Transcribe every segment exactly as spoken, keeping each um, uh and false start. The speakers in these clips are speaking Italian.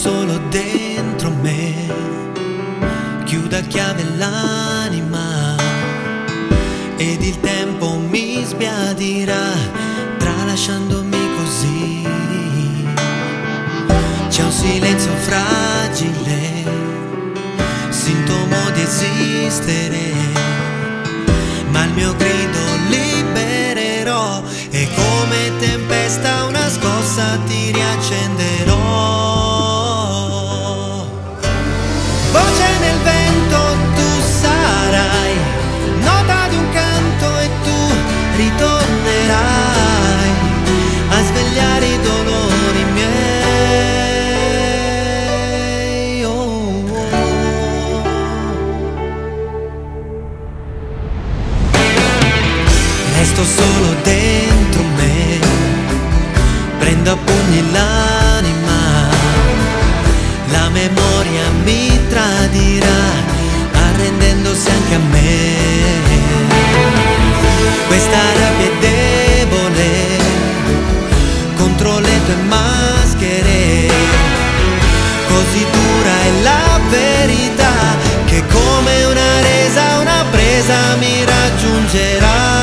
solo dentro me, chiuda a chiave l'anima ed il tempo mi sbiadirà, tralasciandomi così. C'è un silenzio fragile, sintomo di esistere, ma il mio grido libererò e come tempesta una scossa ti riaccenderò. Voce nel vento tu sarai, nota di un canto e tu ritornerai a svegliare i dolori miei. Oh, oh. Resto solo dentro me, prendo a pugni l'anima, la memoria mi tradirà, arrendendosi anche a me. Questa rabbia è debole contro le tue maschere, così dura è la verità che come una resa, una presa mi raggiungerà.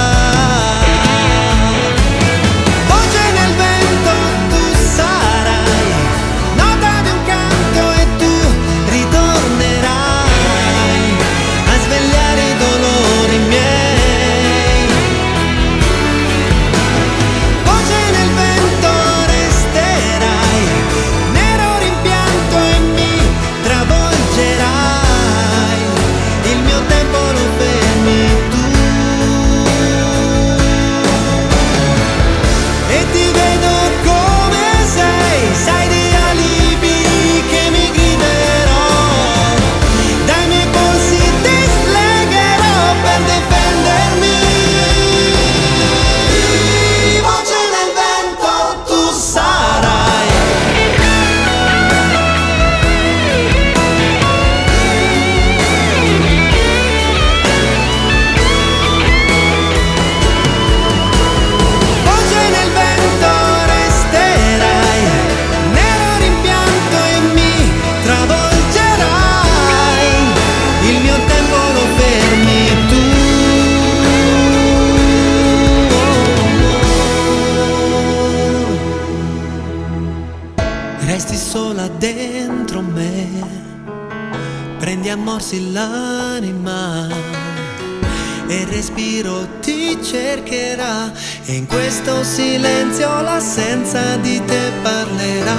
Resti sola dentro me, prendi a morsi l'anima e il respiro ti cercherà e in questo silenzio l'assenza di te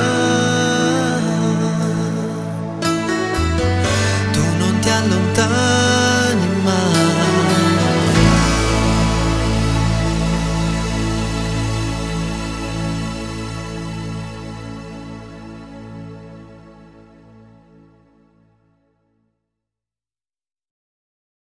parlerà. Tu non ti allontanare